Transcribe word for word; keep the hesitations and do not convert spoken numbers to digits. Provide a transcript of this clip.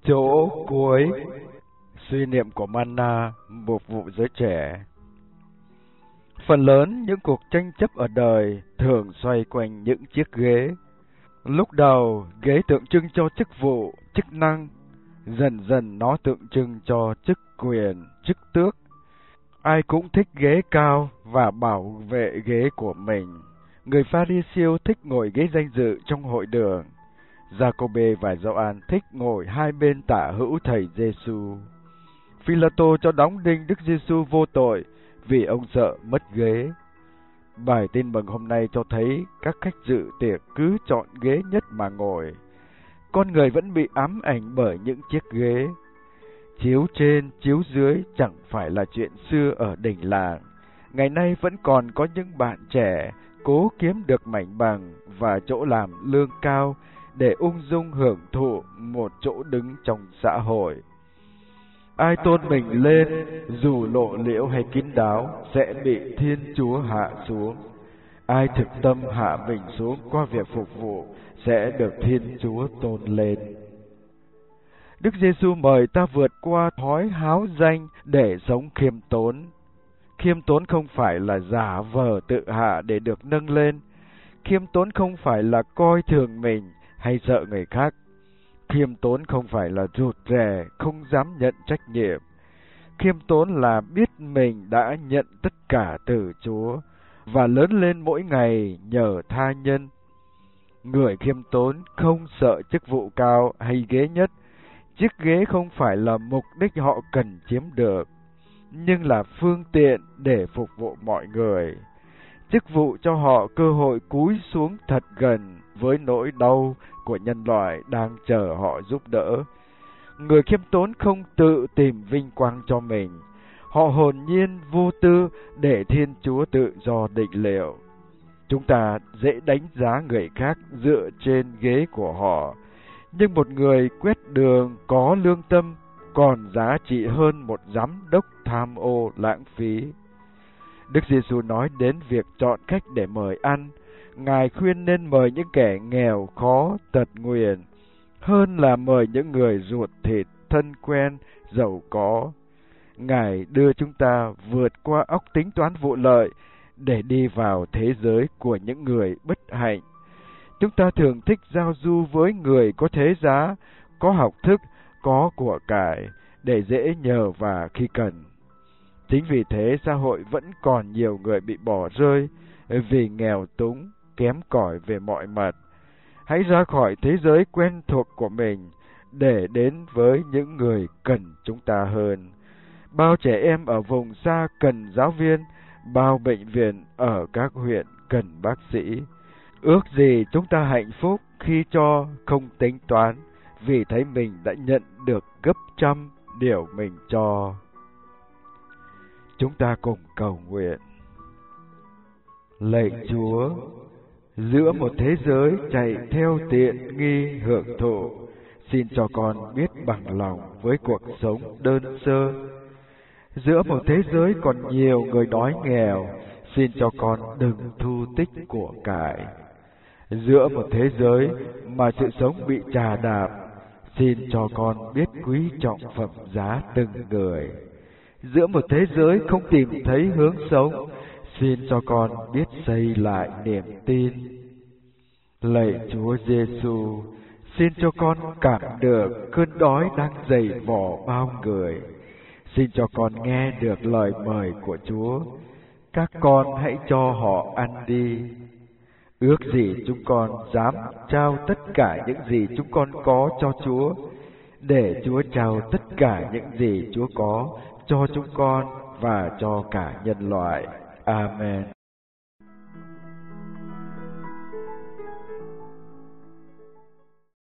Chỗ cuối. Suy niệm của Manna, một vụ giới trẻ. Phần lớn những cuộc tranh chấp ở đời thường xoay quanh những chiếc ghế. Lúc đầu, ghế tượng trưng cho chức vụ, chức năng. Dần dần nó tượng trưng cho chức quyền, chức tước. Ai cũng thích ghế cao và bảo vệ ghế của mình. Người Pha-ri-siêu thích ngồi ghế danh dự trong hội đường. Giacôbê và Gioan thích ngồi hai bên tả hữu thầy Giêsu. Phi-la-tô cho đóng đinh Đức Giêsu vô tội vì ông sợ mất ghế. Bài tin mừng hôm nay cho thấy các khách dự tiệc cứ chọn ghế nhất mà ngồi. Con người vẫn bị ám ảnh bởi những chiếc ghế. Chiếu trên, chiếu dưới chẳng phải là chuyện xưa ở đình làng. Ngày nay vẫn còn có những bạn trẻ cố kiếm được mảnh bằng và chỗ làm lương cao để ung dung hưởng thụ một chỗ đứng trong xã hội. Ai tôn mình lên, dù lộ liễu hay kín đáo, sẽ bị Thiên Chúa hạ xuống. Ai thực tâm hạ mình xuống qua việc phục vụ, sẽ được Thiên Chúa tôn lên. Đức Giêsu mời ta vượt qua thói háo danh để sống khiêm tốn. Khiêm tốn không phải là giả vờ tự hạ để được nâng lên. Khiêm tốn không phải là coi thường mình hay sợ người khác. Khiêm tốn không phải là rụt rè, không dám nhận trách nhiệm. Khiêm tốn là biết mình đã nhận tất cả từ Chúa và lớn lên mỗi ngày nhờ tha nhân. Người khiêm tốn không sợ chức vụ cao hay ghế nhất. Chiếc ghế không phải là mục đích họ cần chiếm được, nhưng là phương tiện để phục vụ mọi người. Chức vụ cho họ cơ hội cúi xuống thật gần với nỗi đau của nhân loại đang chờ họ giúp đỡ. Người khiêm tốn không tự tìm vinh quang cho mình. Họ hồn nhiên vô tư để Thiên Chúa tự do định liệu. Chúng ta dễ đánh giá người khác dựa trên ghế của họ, nhưng một người quét đường có lương tâm còn giá trị hơn một giám đốc tham ô lãng phí. Đức Giêsu nói đến việc chọn khách để mời ăn. Ngài khuyên nên mời những kẻ nghèo khó, tật nguyền, hơn là mời những người ruột thịt, thân quen, giàu có. Ngài đưa chúng ta vượt qua óc tính toán vụ lợi để đi vào thế giới của những người bất hạnh. Chúng ta thường thích giao du với người có thế giá, có học thức, có của cải, để dễ nhờ và khi cần. Chính vì thế xã hội vẫn còn nhiều người bị bỏ rơi vì nghèo túng, kém cỏi về mọi mặt. Hãy ra khỏi thế giới quen thuộc của mình để đến với những người cần chúng ta hơn. Bao trẻ em ở vùng xa cần giáo viên, bao bệnh viện ở các huyện cần bác sĩ. Ước gì chúng ta hạnh phúc khi cho không tính toán, vì thấy mình đã nhận được gấp trăm điều mình cho. Chúng ta cùng cầu nguyện. Lạy Chúa, giữa một thế giới chạy theo tiện nghi hưởng thụ, xin cho con biết bằng lòng với cuộc sống đơn sơ. Giữa một thế giới còn nhiều người đói nghèo, xin cho con đừng thu tích của cải. Giữa một thế giới mà sự sống bị chà đạp, xin cho con biết quý trọng phẩm giá từng người. Giữa một thế giới không tìm thấy hướng sống, xin cho con biết xây lại niềm tin. Lạy Chúa Giêsu, xin cho con cảm được cơn đói đang dày vò bao người. Xin cho con nghe được lời mời của Chúa. Các con hãy cho họ ăn đi. Ước gì chúng con dám trao tất cả những gì chúng con có cho Chúa, để Chúa trao tất cả những gì Chúa có cho chúng con và cho cả nhân loại. Amen.